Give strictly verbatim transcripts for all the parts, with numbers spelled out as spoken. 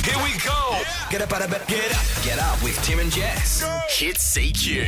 Here we go. Get up out of bed. Get up. Get up with Tim and Jess. Hit C Q.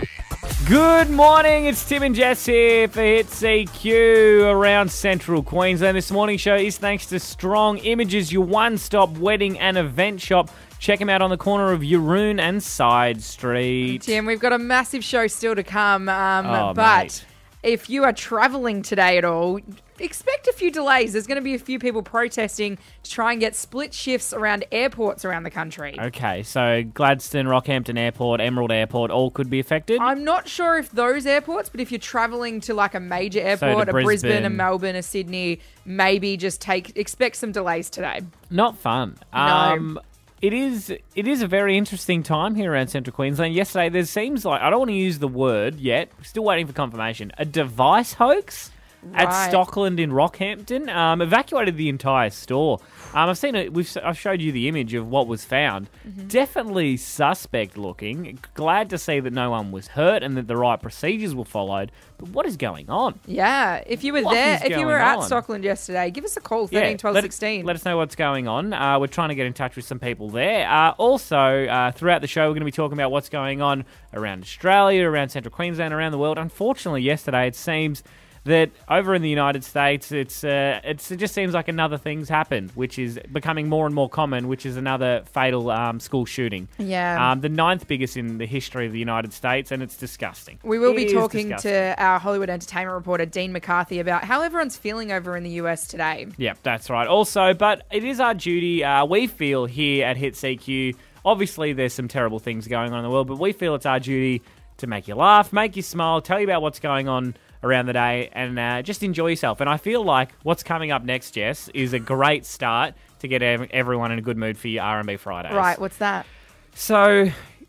Good morning, it's Tim and Jess here for Hit C Q around Central Queensland. This morning show is thanks to Strong Images, your one-stop wedding and event shop. Check them out on the corner of Yaroon and Side Street. Tim, we've got a massive show still to come, um, Oh, but mate. if you are travelling today at all, expect a few delays. There's going to be a few people protesting to try and get split shifts around airports around the country. Okay, so Gladstone, Rockhampton Airport, Emerald Airport, all could be affected? I'm not sure if those airports, but if you're travelling to like a major to airport, a Brisbane, Brisbane. a Melbourne, a Sydney, maybe just take expect some delays today. Not fun. No. Um, it is It is a very interesting time here around Central Queensland. Yesterday, there seems like, I don't want to use the word yet, still waiting for confirmation, a device hoax at Right. Stockland in Rockhampton. Um, evacuated the entire store. Um, I've seen it. We've I've showed you the image of what was found. Mm-hmm. Definitely suspect looking. Glad to see that no one was hurt and that the right procedures were followed. But what is going on? Yeah, if you were What there, is if you going were at on? Stockland yesterday, give us a call, thirteen, twelve, let, sixteen. Let us know what's going on. Uh, we're trying to get in touch with some people there. Uh, also, uh, throughout the show, we're going to be talking about what's going on around Australia, around Central Queensland, around the world. Unfortunately, yesterday it seems that over in the United States, it's, uh, it's it just seems like another thing's happened, which is becoming more and more common, which is another fatal um, school shooting. Yeah. Um, the ninth biggest in the history of the United States, and it's disgusting. We will It be is talking disgusting. to our Hollywood entertainment reporter, Dean McCarthy, about how everyone's feeling over in the U S today. Yep, that's right. Also, but it is our duty, uh, we feel here at Hit C Q, obviously there's some terrible things going on in the world, but we feel it's our duty to make you laugh, make you smile, tell you about what's going on around the day, and uh, just enjoy yourself. And I feel like what's coming up next, Jess, is a great start to get ev- everyone in a good mood for your R and B Fridays. Right, what's that? So,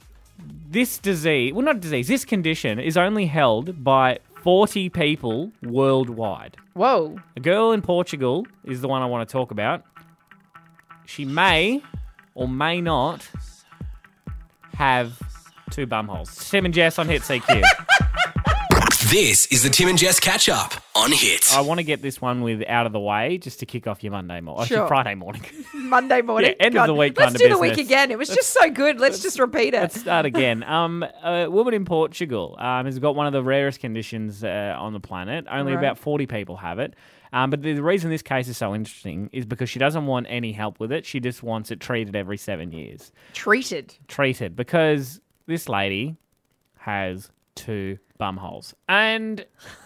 this disease, well, not disease, this condition is only held by forty people worldwide. Whoa. A girl in Portugal is the one I want to talk about. She may or may not have two bumholes. Tim and Jess on Hit C Q. This is the Tim and Jess catch up on Hit. I want to get this one with out of the way just to kick off your Monday morning. Sure. Actually, Friday morning. Monday morning. Yeah, end of the week Let's kind of do the week business. again. It was just so good. Let's just repeat it. Let's start again. Um, a woman in Portugal um, has got one of the rarest conditions uh, on the planet. Only Right. about forty people have it. Um, but the the reason this case is so interesting is because she doesn't want any help with it. She just wants it treated every seven years. Treated. Treated because this lady has two bum holes. And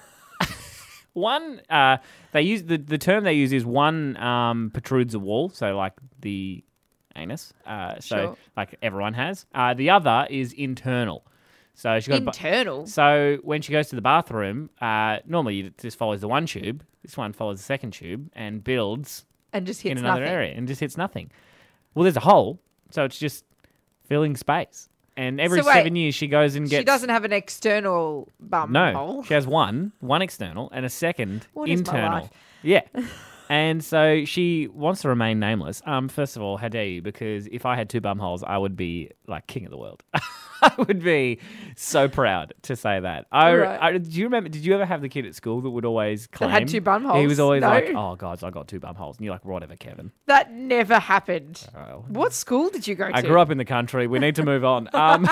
one, uh, they use the, the term they use is one um, protrudes a wall, so like the anus, uh, so Sure. like everyone has. Uh, the other is internal. So she got a bu- Internal. so when she goes to the bathroom, uh, normally it just follows the one tube. This one follows the second tube and builds And just in hits another nothing. area and just hits nothing. Well, there's a hole, so it's just filling space. And every So wait, seven years she goes and gets... She doesn't have an external bum No, hole. she has one, one external and a second What is my internal. life? Yeah. And so she wants to remain nameless. Um, first of all, how dare you? Because if I had two bum holes, I would be like king of the world. I would be so proud to say that. I, Right. I, do you remember? Did you ever have the kid at school that would always claim had two bum He holes? was always No. like, "Oh, guys, I got two bum holes," and you're like, "Whatever, Kevin." That never happened. Oh. What school did you go to? I grew up in the country. We need to move on. Um,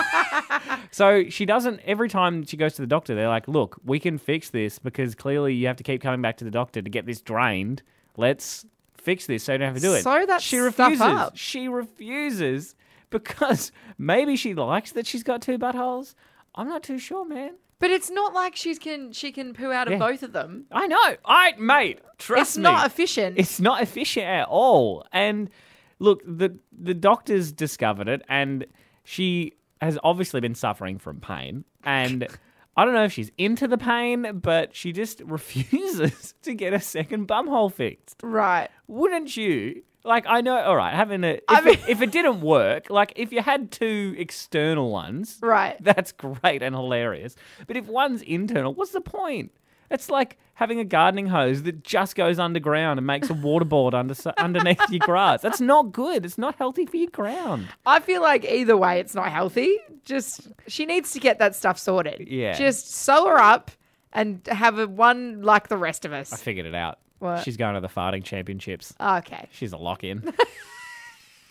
so she doesn't, every time she goes to the doctor, they're like, look, we can fix this because clearly you have to keep coming back to the doctor to get this drained. Let's fix this so you don't have to do it. Sew that she stuff refuses. up. She refuses because maybe she likes that she's got two buttholes. I'm not too sure, man. But it's not like she can she can poo out of Yeah. both of them. I know. I, mate, trust It's me. not efficient. It's not efficient at all. And look, the the doctors discovered it, and she has obviously been suffering from pain. And I don't know if she's into the pain, but she just refuses to get a second bumhole fixed. Right. Wouldn't you? Like, I know, all right, having a... If, I mean- it, if it didn't work, like, if you had two external ones... Right. That's great and hilarious. But if one's internal, what's the point? It's like having a gardening hose that just goes underground and makes a waterboard under, underneath your grass. That's not good. It's not healthy for your ground. I feel like either way it's not healthy. Just she needs to get that stuff sorted. Yeah. Just sew her up and have a one like the rest of us. I figured it out. What? She's going to the farting championships. Okay. She's a lock-in.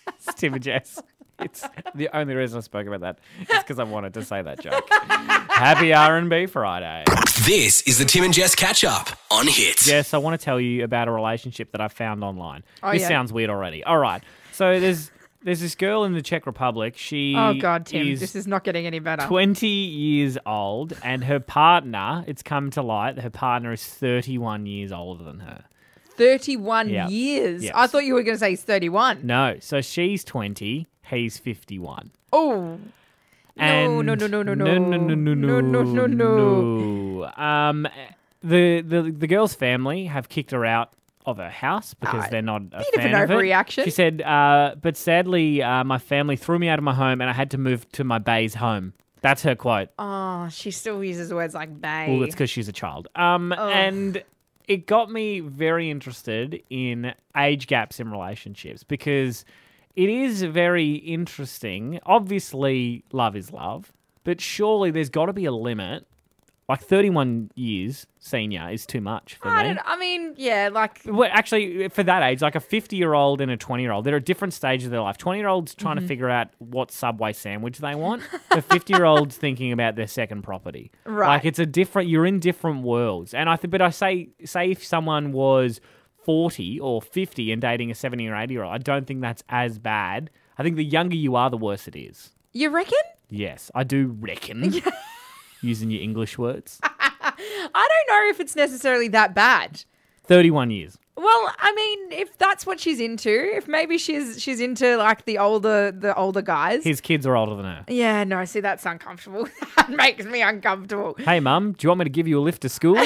It's Tim and Jess. It's the only reason I spoke about that is because I wanted to say that joke. Happy R and B Friday. This is the Tim and Jess catch up on Hits. Jess, I want to tell you about a relationship that I found online. Oh, this yeah. sounds weird already. All right. So there's there's this girl in the Czech Republic. She Oh, God, Tim. is This is not getting any better. twenty years old, and her partner, it's come to light, that her partner is thirty-one years older than her. thirty-one Yeah. years. Yes. I thought you were going to say he's thirty-one. No, so she's twenty, he's fifty-one. Oh. And no, no, no, no, no, no, no, no, no, no, no, no, no. no. Um, the the the girl's family have kicked her out of her house because Ah, they're not a bit of fan an of it. overreaction. She said, uh, but sadly, uh, my family threw me out of my home and I had to move to my bay's home. That's her quote. Oh, she still uses words like bae. Well, it's because she's a child. Um, and it got me very interested in age gaps in relationships because it is very interesting. Obviously, love is love, but surely there's got to be a limit. Like thirty-one years senior is too much for I me. don't. I mean, yeah, like Well, actually, for that age, like a fifty-year-old and a twenty-year-old, they're at different stages of their life. twenty-year-olds trying Mm-hmm. to figure out what Subway sandwich they want. The fifty-year-olds thinking about their second property. Right. Like it's a different. You're in different worlds. And I think, but I say, say if someone was forty or fifty and dating a seventy or eighty-year-old, I don't think that's as bad. I think the younger you are, the worse it is. you reckon? Yes, I do reckon. Using your English words. I don't know if it's necessarily that bad. thirty-one years. Well, I mean, if that's what she's into, if maybe she's she's into like the older the older guys. His kids are older than her. Yeah, no, see, that's uncomfortable. That makes me uncomfortable. Hey, Mum, do you want me to give you a lift to school?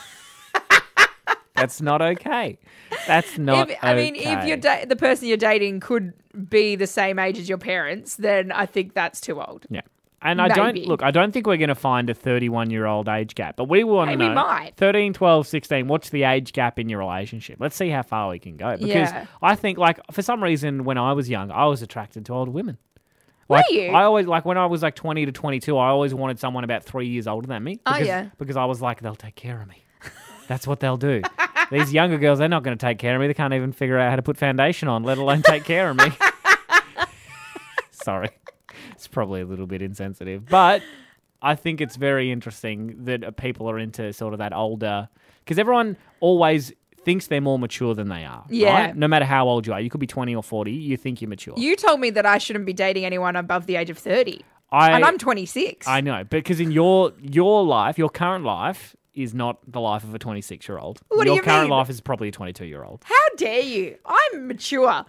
That's not okay. That's not If, I mean, okay. if you're da- the person you're dating could be the same age as your parents, then I think that's too old. Yeah. And I don't, Maybe. look, I don't think we're going to find a thirty-one-year-old age gap, but we want Hey, to we know. might. thirteen, twelve, sixteen, what's the age gap in your relationship? Let's see how far we can go. Because Yeah. I think, like, for some reason, when I was young, I was attracted to older women. Like, Were you? I always, like, when I was like twenty to twenty-two, I always wanted someone about three years older than me. Oh, Because, yeah. Because I was like, they'll take care of me. That's what they'll do. These younger girls, they're not going to take care of me. They can't even figure out how to put foundation on, let alone take care of me. Sorry. It's probably a little bit insensitive. But I think it's very interesting that uh, people are into sort of that older... Because everyone always thinks they're more mature than they are. Yeah. Right? No matter how old you are. You could be twenty or forty. You think you're mature. You told me that I shouldn't be dating anyone above the age of thirty. I, and I'm twenty-six. I know. Because in your your life, your current life is not the life of a twenty-six-year-old. What do your you current mean? life is probably a twenty-two-year-old. How dare you? I'm mature.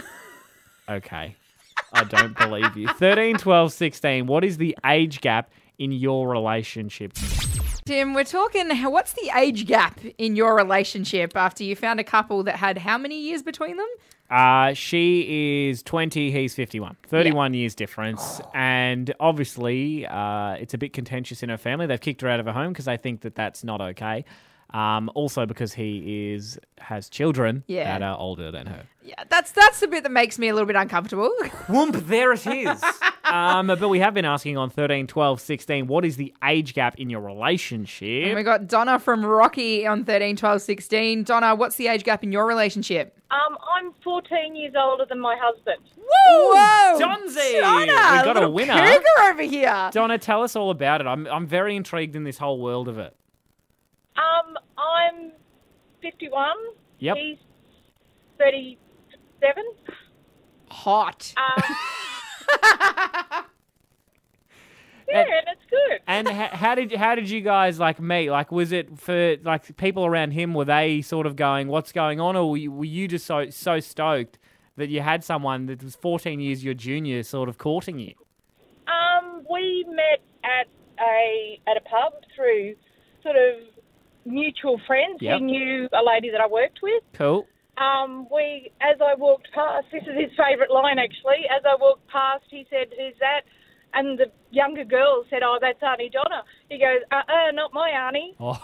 Okay. I don't believe you. thirteen, twelve, sixteen. What is the age gap in your relationship? Tim, we're talking, how- what's the age gap in your relationship after you found a couple that had how many years between them? Uh, she is twenty, he's fifty-one. thirty-one years difference. And obviously, uh, it's a bit contentious in her family. They've kicked her out of her home because they think that that's not okay. Um, also because he is has children Yeah. that are older than her. Yeah, that's that's the bit that makes me a little bit uncomfortable. Whoomp, there it is. um, but we have been asking on thirteen, twelve, sixteen, what is the age gap in your relationship? And we got Donna from Rocky on thirteen, twelve, sixteen. Donna, what's the age gap in your relationship? Um, I'm fourteen years older than my husband. Whoa! Johnsy! Donna, We got a little winner. cougar over here. Donna, tell us all about it. I'm I'm very intrigued in this whole world of it. Um, I'm fifty-one. Yep. He's thirty-seven. Hot. Um, yeah, and it's good. And ha- how did how did you guys like meet? Like, was it for like people around him? Were they sort of going, "What's going on?" Or were you, were you just so so stoked that you had someone that was fourteen years your junior, sort of courting you? Um, we met at a at a pub through sort of mutual friends. Yep. He knew a lady that I worked with. Cool. Um, we, as I walked past, this is his favourite line actually. As I walked past, he said, "Who's that?" And the younger girl said, "Oh, that's Auntie Donna." He goes, "Uh-uh, not my auntie." Oh.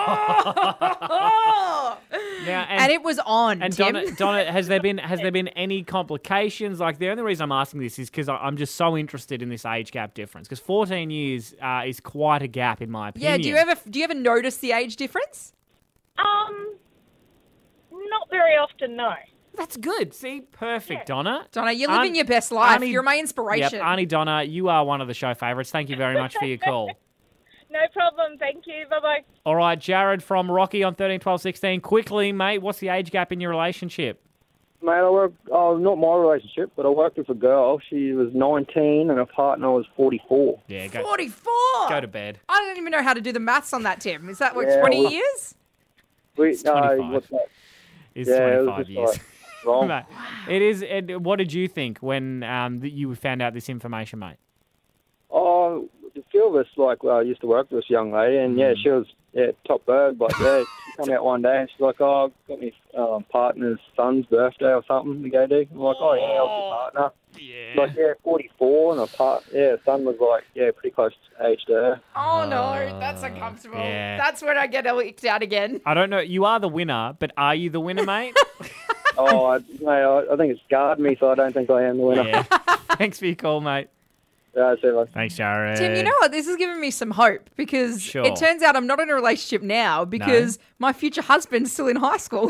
Oh! Now, and, it was on, And Tim. Donna, Donna, has there been has there been any complications? Like the only reason I'm asking this is because I'm just so interested in this age gap difference. Because fourteen years uh, is quite a gap in my opinion. yeah, do you ever do you ever notice the age difference? Um, not very often, no. That's good. See, perfect, Yeah. Donna. Donna, you're living Aunt- your best life. Auntie- You're my Yep, inspiration. Auntie Donna, you are one of the show favourites. Thank you very much for your call. No problem. Thank you. Bye-bye. All right, Jared from Rocky on thirteen, twelve, sixteen. Quickly, mate, what's the age gap in your relationship? Mate, I work, oh, not my relationship, but I worked with a girl. She was nineteen and her partner was forty-four. Yeah, go, forty-four. go to bed. I don't even know how to do the maths on that, Tim. Is that like Yeah, twenty well- years? We, It's no, twenty-five. what's that? It's Yeah, it was twenty-five just years. like wrong. Mate, it is. And what did you think when um, that you found out this information, mate? Oh, a few of us, like, well, I used to work with this young lady, and yeah, she was, yeah, top bird, but yeah, she came out one day and she's like, oh, I've got my um, partner's son's birthday or something to go do. I'm like, oh, yeah, how's your partner? Yeah. Like, yeah, forty-four, and her part, yeah, her son was like, yeah, pretty close age to her. Oh, no. That's uncomfortable. yeah. That's when I get leaked out again. I don't know. You are the winner, but are you the winner, mate? Oh, I, mate, I, I think it scarred me, so I don't think I am the winner. yeah. Thanks for your call, mate. Yeah, see you later. Thanks, Jared. Tim, you know what? This has given me some hope because Sure. it turns out I'm not in a relationship now because my future husband's still in high school.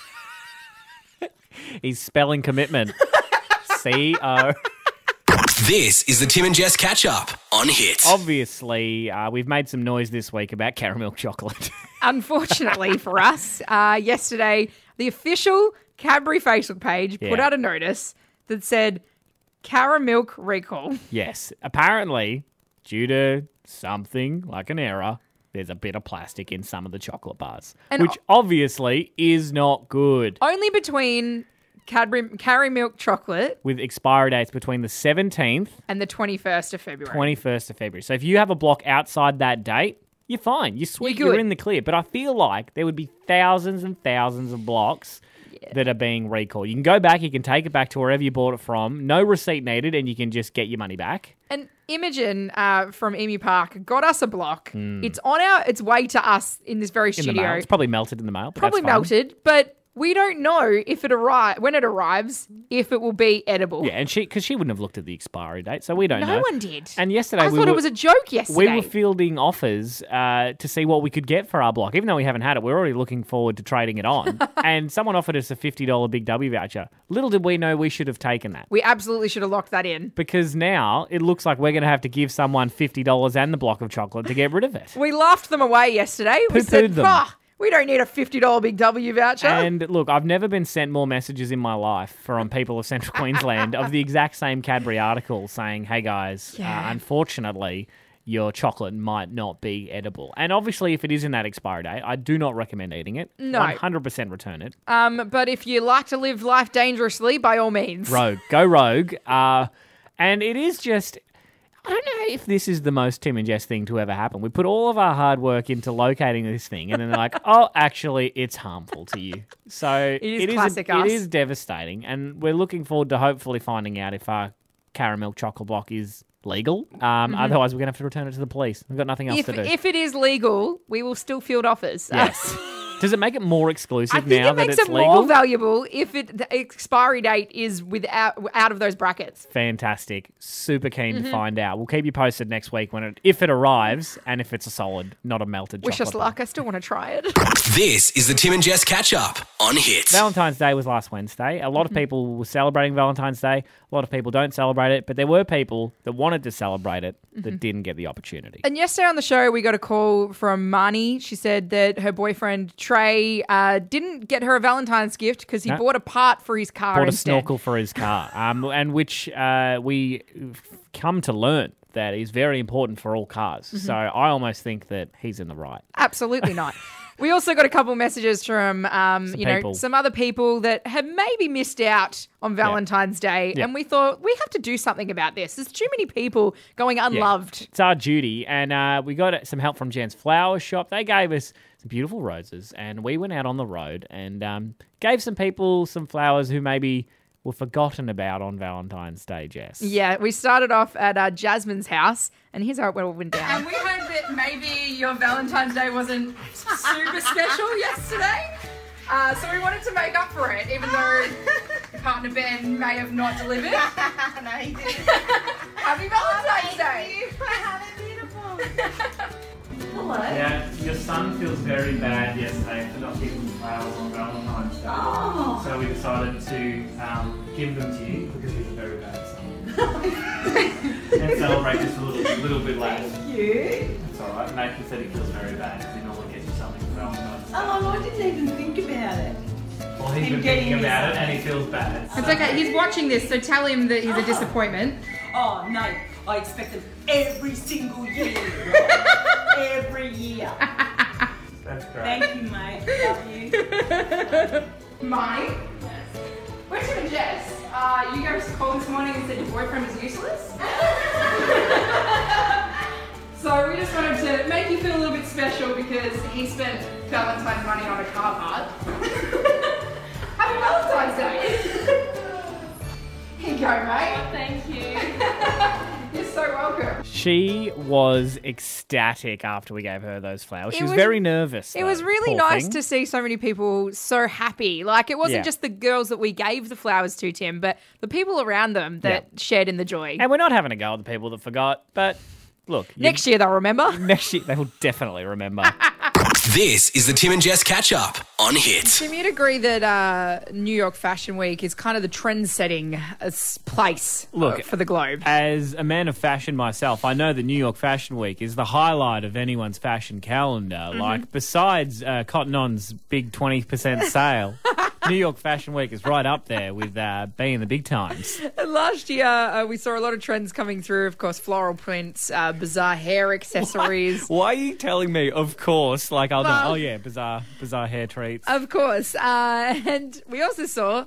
He's spelling commitment. C O. This is the Tim and Jess catch up on Hits. Obviously, uh, we've made some noise this week about caramel chocolate. Unfortunately for us, uh, yesterday, the official Cadbury Facebook page put Yeah. out a notice that said Caramilk recall. Yes. Apparently, due to something like an error, there's a bit of plastic in some of the chocolate bars, And which obviously is not good. Only between Cadbury Caramilk chocolate With expiry dates between the seventeenth, and the twenty-first of February. twenty-first of February. So if you have a block outside that date, you're fine. You're sweet. You're You're, good. in the clear. But I feel like there would be thousands and thousands of blocks that are being recalled. You can go back. You can take it back to wherever you bought it from. No receipt needed, and you can just get your money back. And Imogen uh, from Emu Park got us a block. Hmm. It's on our its way to us in this very In the studio. mail. It's probably melted in the mail. But Probably that's fine. melted, but we don't know if it arrive when it arrives if it will be edible. Yeah, and she because she wouldn't have looked at the expiry date, so we don't no know. one did. And yesterday I we thought were, it was a joke yesterday. we were fielding offers uh, to see what we could get for our block. Even though we haven't had it, we're already looking forward to trading it on. And someone offered us a fifty dollars Big W voucher. Little did we know we should have taken that. we absolutely should have locked that in. Because now it looks like we're going to have to give someone fifty dollars and the block of chocolate to get rid of it. We laughed them away yesterday. We Poo-pooed said, them. "Ah, we don't need a fifty dollars Big W voucher." And look, I've never been sent more messages in my life from people of Central Queensland of the exact same Cadbury article saying, hey guys, Yeah. uh, unfortunately, your chocolate might not be edible. And obviously, if it is in that expiry date, I do not recommend eating it. No. one hundred percent return it. um, but if you like to live life dangerously, by all means. Rogue. Go rogue. Uh, and it is just... I don't know if this is the most Tim and Jess thing to ever happen. We put all of our hard work into locating this thing, and then they're like, "Oh, actually, it's harmful to you." So is it is classic it us. is devastating, and we're looking forward to hopefully finding out if our caramel chocolate block is legal. Um, Otherwise, we're gonna have to return it to the police. We've got nothing else Mm-hmm. If, to do. if it is legal, we will still field offers. yes. Does it make it more exclusive I think now it makes that it's it legal? more valuable if it the expiry date is without out of those brackets. Fantastic. Super keen Mm-hmm. to find out. We'll keep you posted next week when it if it arrives and if it's a solid, not a melted Wish chocolate us bar. luck. I still want to try it. This is the Tim and Jess catch up on Hits. Valentine's Day was last Wednesday. A lot of people were celebrating Valentine's Day. A lot of people don't celebrate it, but there were people that wanted to celebrate it that didn't get the opportunity. And yesterday on the show, we got a call from Marnie. She said that her boyfriend Trey uh, didn't get her a Valentine's gift because he No. bought a part for his car Bought a instead. snorkel for his car, um, and which uh, we come to learn that is very important for all cars. Mm-hmm. So I almost think that he's in the right. Absolutely not. We also got a couple messages from, um, Some you know, people. some other people that have maybe missed out on Valentine's Day, Yeah. and we thought we have to do something about this. There's too many people going unloved. It's our duty, and uh, we got some help from Jen's Flower Shop. They gave us some beautiful roses, and we went out on the road and um, gave some people some flowers who maybe were forgotten about on Valentine's Day, Jess. Yeah, we started off at uh, Jasmine's house, and here's how it went down. And we heard that maybe your Valentine's Day wasn't super special yesterday. Uh, so we wanted to make up for it, even though your partner Ben may have not delivered. No, he didn't. Happy Valentine's Day! Have it beautiful. Hello. Yeah, your son feels very bad yesterday for not giving flowers on Valentine's Day. Oh. So we decided to um, give them to you because he's a very bad son. And celebrate just a little, little bit later. Thank you. It's alright. Nathan said he feels very bad because he normally gets you something for Valentine's Day. Oh, I didn't even think about it. Well, he's Him been getting thinking me about it and something. he feels bad. It's okay. He's watching this, so tell him that he's a disappointment. Oh, no. I expect them every single year. Right? Every year. That's great. Thank you, mate. Love you. Mine? Where's Tim and Jess? Uh, you gave us a call this morning and said your boyfriend was useless. So we just wanted to make you feel a little bit special because he spent Valentine's money on a car part. Happy Valentine's Day! Here you go, mate. Thank you. You're so welcome. She was ecstatic after we gave her those flowers. She It was, was- very nervous. It was though, really poor nice thing. to see so many people so happy. Like, it wasn't Yeah. just the girls that we gave the flowers to, Tim, but the people around them that Yeah. shared in the joy. And we're not having a go at the people that forgot, but look. you- Next year, they'll remember. Next year, they will definitely remember. This is the Tim and Jess catch up on Hit. Tim, you'd agree that uh, New York Fashion Week is kind of the trend-setting uh, s- place Look, uh, for the globe. As a man of fashion myself, I know that New York Fashion Week is the highlight of anyone's fashion calendar. Mm-hmm. Like, besides uh, Cotton On's big twenty percent sale, New York Fashion Week is right up there with uh, being the big times. And last year, uh, we saw a lot of trends coming through. Of course, floral prints, uh, bizarre hair accessories. Why are you telling me, of course, like, I'll Well- know, oh yeah, bizarre, bizarre hair treats. Of course. Uh, and we also saw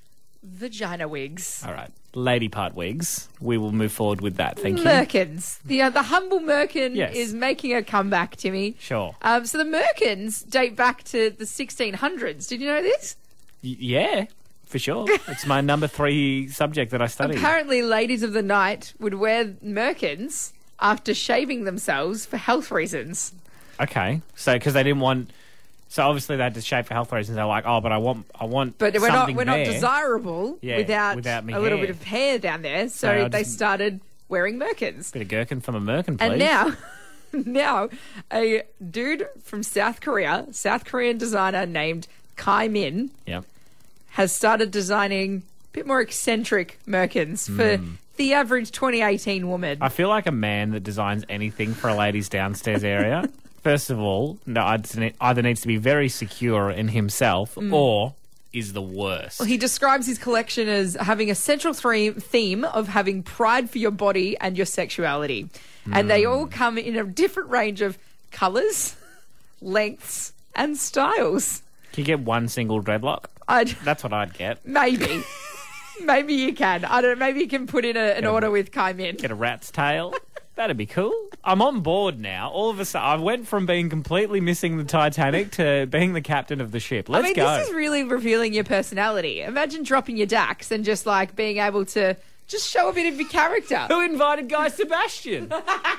vagina wigs. All right, lady part wigs. We will move forward with that, thank you. Merkins. The, uh, the humble merkin Yes. is making a comeback, Timmy. Sure. Um, so the merkins date back to the sixteen hundreds. Did you know this? Y- yeah, for sure. It's my number three subject that I study. Apparently, ladies of the night would wear merkins after shaving themselves for health reasons. Okay, so because they didn't want, so obviously they had to shave for health reasons. They're like, oh, but I want, I want, But we're not something we're not there. desirable Yeah, without, without me a little hair. bit of hair down there. So, So I they just- started wearing merkins. Bit of gherkin from a merkin, please. And now, now, a dude from South Korea, South Korean designer named Kai Min, Yep. has started designing a bit more eccentric merkins for the average twenty eighteen woman. I feel like a man that designs anything for a lady's downstairs area. First of all, no, I'd- either needs to be very secure in himself or is the worst. He describes his collection as having a central thre- theme of having pride for your body and your sexuality. And they all come in a different range of colours, lengths, and styles. Can you get one single dreadlock? I'd, That's what I'd get. maybe. Maybe you can. I don't know. Maybe you can put in a, an a- order with Kai Min. Get a rat's tail. That'd be cool. I'm on board now. All of a sudden, I went from being completely missing the Titanic to being the captain of the ship. Let's I mean, go. this is really revealing your personality. Imagine dropping your dax and just like being able to just show a bit of your character. Who invited Guy Sebastian?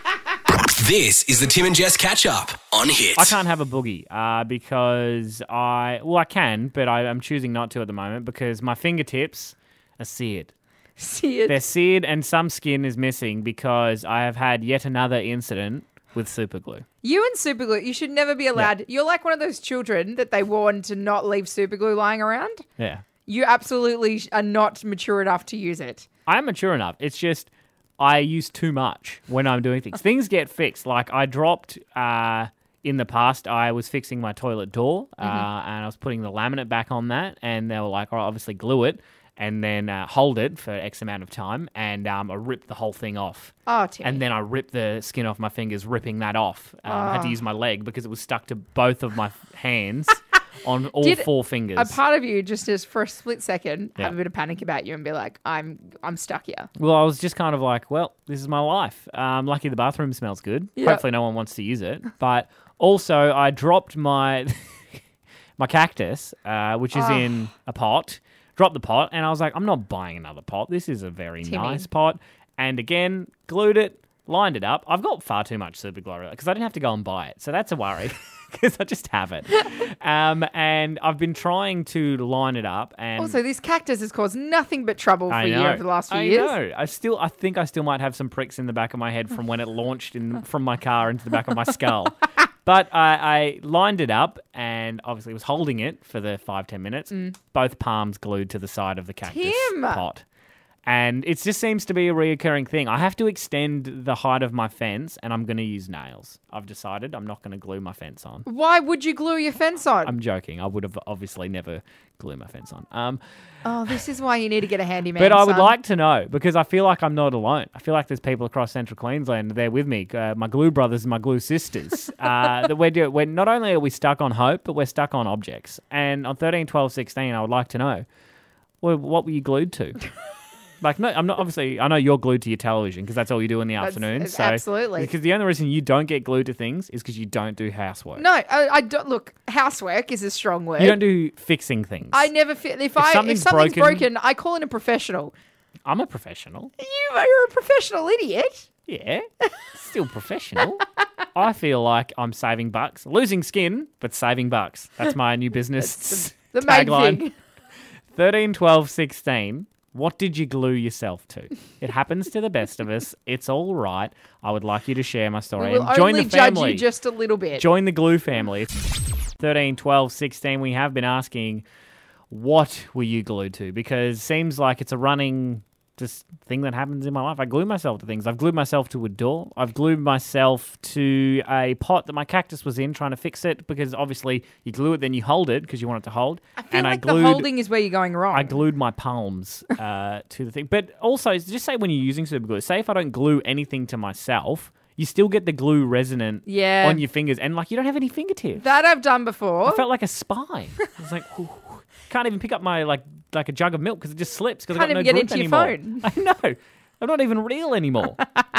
This is the Tim and Jess catch up on Hit. I can't have a boogie uh, because I, well, I can, but I, I'm choosing not to at the moment because my fingertips are seared. See it. They're seared and some skin is missing because I have had yet another incident with super glue. You and superglue, you should never be allowed. You're like one of those children that they warn to not leave superglue lying around. Yeah. You absolutely are not mature enough to use it. I'm mature enough. It's just I use too much when I'm doing things. Things get fixed. Like I dropped uh, in the past, I was fixing my toilet door uh, and I was putting the laminate back on that, and they were like, "Oh, obviously glue it and then uh, hold it for X amount of time," and um, I ripped the whole thing off. Oh, Tim. And then I ripped the skin off my fingers, ripping that off. Um, I had to use my leg because it was stuck to both of my hands on all Did four fingers. a part of you just as for a split second Yeah. have a bit of panic about you and be like, I'm I'm stuck here. Well, I was just kind of like, well, this is my life. Um, lucky the bathroom smells good. Yeah. Hopefully no one wants to use it. But also I dropped my my cactus, uh, which is in a pot, dropped the pot, and I was like, I'm not buying another pot. This is a very Timmy. nice pot. And again, glued it, lined it up. I've got far too much super glue because I didn't have to go and buy it. So that's a worry because I just have it. Um, and I've been trying to line it up. And Also, this cactus has caused nothing but trouble for I you know. over the last few I years. know. I still, I think I still might have some pricks in the back of my head from when it launched in from my car into the back of my skull. But I, I lined it up and obviously was holding it for the five, ten minutes. Mm. Both palms glued to the side of the cactus Tim! pot. And it just seems to be a reoccurring thing. I have to extend the height of my fence and I'm going to use nails. I've decided I'm not going to glue my fence on. Why would you glue your fence on? I'm joking. I would have obviously never glued my fence on. Um, oh, this is why you need to get a handyman. But I would son. like to know because I feel like I'm not alone. I feel like there's people across Central Queensland there with me, uh, my glue brothers and my glue sisters. uh, that we're, do- we're not only are we stuck on hope, but we're stuck on objects. And on thirteen, twelve, sixteen, I would like to know, well, what were you glued to? Like, no, I'm not, obviously, I know you're glued to your television because that's all you do in the That's- afternoon. that's So, absolutely. Because the only reason you don't get glued to things is because you don't do housework. No, I, I don't. Look, housework is a strong word. You don't do fixing things. I never fit. If, I something's if something's broken- broken, I call in a professional. I'm a professional. You are a professional idiot. Yeah, still professional. I feel like I'm saving bucks. Losing skin, but saving bucks. That's my new business The main tagline. thing. thirteen, twelve, sixteen. What did you glue yourself to? It happens to the best of us. It's all right. I would like you to share my story. We will and join only the judge family. you just a little bit. Join the glue family. thirteen, twelve, sixteen. We have been asking, what were you glued to? Because it seems like it's a running just thing that happens in my life. I glue myself to things. I've glued myself to a door. I've glued myself to a pot that my cactus was in, trying to fix it because obviously you glue it, then you hold it because you want it to hold. I feel and like I glued, the holding is where you're going wrong. I glued my palms uh, to the thing. But also, just say when you're using super glue, say if I don't glue anything to myself, you still get the glue resonant Yeah. on your fingers. And like you don't have any fingertips. that I've done before. I felt like a spy. I was like, "Ooh." Can't even pick up my like like a jug of milk because it just slips because I Can't got no even get grip into your anymore. phone. I know. I'm not even real anymore.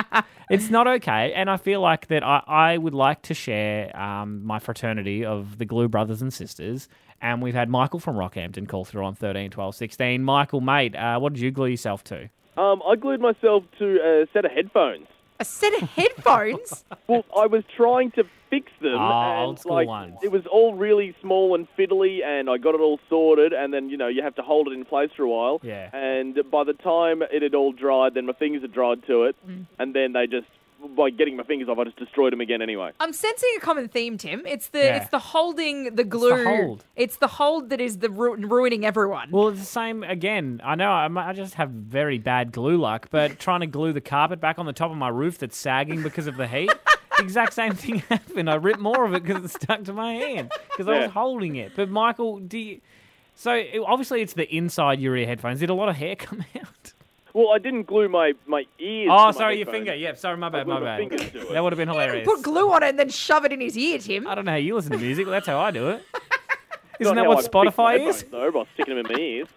It's not okay, and I feel like that I, I would like to share um, my fraternity of the glue brothers and sisters, and we've had Michael from Rockhampton call through on thirteen, twelve, sixteen. Michael, mate, uh, what did you glue yourself to? Um, I glued myself to a set of headphones. A set of headphones. Well, I was trying to fix them, Oh, and old school like ones. it was all really small and fiddly, and I got it all sorted, and then you know you have to hold it in place for a while. Yeah. And by the time it had all dried, then my fingers had dried to it, Mm. and then they just by getting my fingers off, I just destroyed them again anyway. I'm sensing a common theme, Tim. It's the Yeah. it's the holding the glue. hold. It's the hold that is the ru- ruining everyone. Well, it's the same again. I know I, might- I just have very bad glue luck, but trying to glue the carpet back on the top of my roof that's sagging because of the heat, the exact same thing happened. I ripped more of it because it stuck to my hand because I Yeah. was holding it. But Michael, do you, so it- obviously it's the inside your ear headphones. Did a lot of hair come out? Well, I didn't glue my, my ears. Oh, to my sorry, your headphones. finger. Yeah, sorry, my bad, glued my my bad. fingers to it. That would have been hilarious. Put glue on it and then shove it in his ear, Tim. I don't know how you listen to music, but that's how I do it. Isn't Not that how what I fix my Spotify headphones, is? Though, by sticking them in my ears.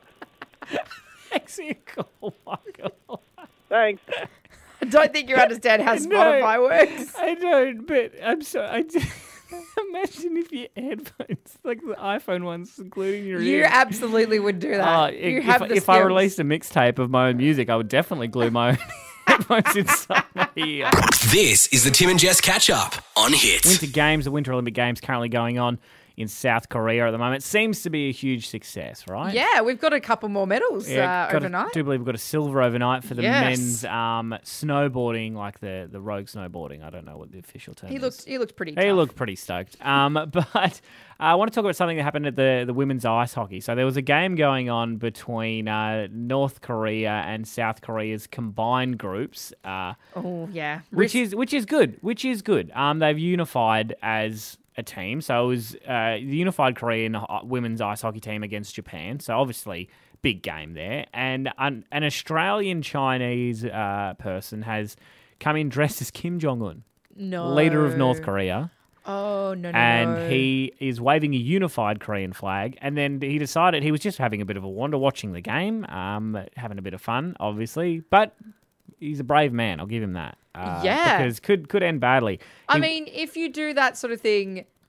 Thanks for your call, Michael. Thanks. I don't think you understand how Spotify works. I don't, but I'm sorry. I do. Imagine if your headphones, like the iPhone ones, including your You ears. absolutely would do that. Oh, you if, have if, the if I skills. released a mixtape of my own music, I would definitely glue my own headphones inside my ear. This is the Tim and Jess catch up on Hits. Winter Games, the Winter Olympic Games, currently going on in South Korea at the moment. Seems to be a huge success, right? Yeah, we've got a couple more medals uh, got overnight. A, do believe we've got a silver overnight for the Yes. men's um, snowboarding, like the, the rogue snowboarding. I don't know what the official term he is. looked he looked pretty He tough. looked pretty stoked. Um, but I want to talk about something that happened at the, the women's ice hockey. So there was a game going on between uh, North Korea and South Korea's combined groups, uh, Oh, yeah. which is which is good. Which is good. Um, they've unified as a team. So it was uh, the unified Korean ho- women's ice hockey team against Japan. So obviously big game there. And an, an Australian Chinese uh, person has come in dressed as Kim Jong Un, no. leader of North Korea. Oh, no, no, And no. he is waving a unified Korean flag. And then he decided he was just having a bit of a wander, watching the game, um, having a bit of fun, obviously. But he's a brave man. I'll give him that. Uh, Yeah. because could could end badly. I He- mean, if you do that sort of thing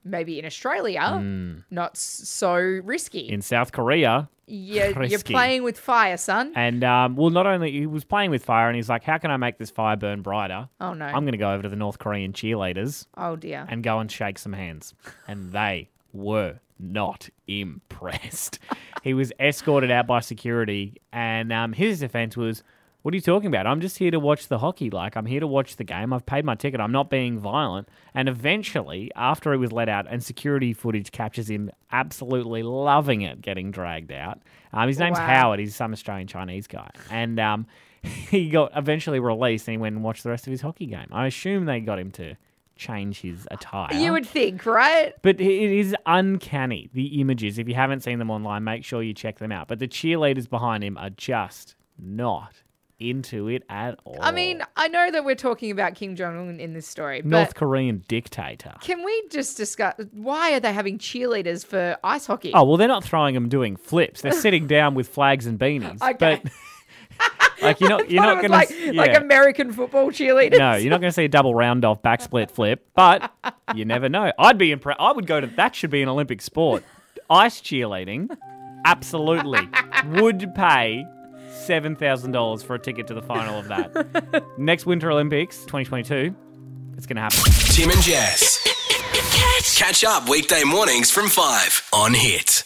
maybe in Australia, Mm. not s- so risky. In South Korea, you're, you're risky. playing with fire, son. And, um, well, not only he was playing with fire and he's like, how can I make this fire burn brighter? Oh, no. I'm going to go over to the North Korean cheerleaders Oh, dear. and go and shake some hands. And they were not impressed. He was escorted out by security and um, his defense was, what are you talking about? I'm just here to watch the hockey. Like, I'm here to watch the game. I've paid my ticket. I'm not being violent. And eventually, after he was let out and security footage captures him absolutely loving it, getting dragged out. Um, his name's Wow. Howard. He's some Australian Chinese guy. And um, he got eventually released and he went and watched the rest of his hockey game. I assume they got him to change his attire. You would think, right? But it is uncanny, the images. If you haven't seen them online, make sure you check them out. But the cheerleaders behind him are just not into it at all. I mean, I know that we're talking about Kim Jong-un in this story, but North Korean dictator. can we just discuss why are they having cheerleaders for ice hockey? Oh, well, they're not throwing them doing flips. They're sitting down with flags and beanies. Okay. But like you're not, you're Thought not it going was to like, like American football cheerleaders. No, you're not going to see a double round off back split flip, but you never know. I'd be impressed. I would go to that. Should be an Olympic sport. Ice cheerleading, absolutely would pay seven thousand dollars for a ticket to the final of that. Next Winter Olympics, twenty twenty-two, it's going to happen. Tim and Jess. Catch up weekday mornings from five on Hit.